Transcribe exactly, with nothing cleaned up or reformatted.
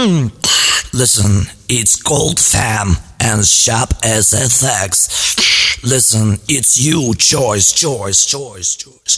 Listen, it's cold fam and sharp as F X. Listen, it's you, choice, choice, choice, choice.